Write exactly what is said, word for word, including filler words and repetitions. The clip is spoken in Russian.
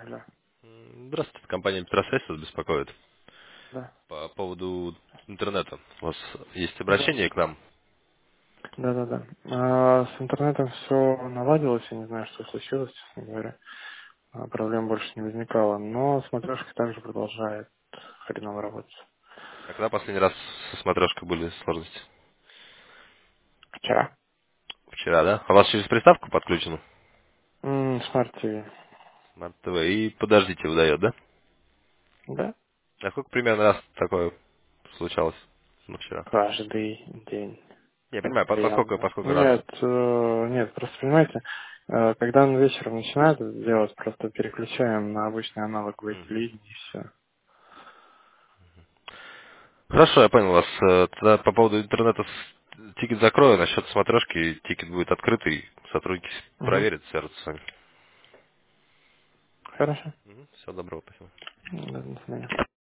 Алло. М, Здравствуйте, компания Петросвязь вас беспокоит Да. по поводу интернета. У вас есть Да. обращение к нам? Да, да, да. А, с интернетом все наладилось, я не знаю, что случилось, честно говоря. А, проблем больше не возникало, но смотрешка также продолжает хреново работать. А когда последний раз со смотрешкой были сложности? Вчера. Вчера, да? А у вас через приставку подключено? М, Смарт ти ви. Смарт ТВ. И подождите, выдает, да? Да. А сколько примерно раз такое случалось? Ну, вчера. Каждый день. Я понимаю, по- поскольку, Постоянно. поскольку раз. Нет, э, нет, просто понимаете, э, когда он вечером начинает это делать, просто переключаем на обычный аналоговый Мгм. телевидение и все. Хорошо, я понял вас. Э, Тогда по поводу интернета с- тикет закрою, насчет смотрешки тикет будет открытый, сотрудники Угу. проверят, свяжутся с вами. Хорошо. Всего доброго, спасибо. Да, до свидания.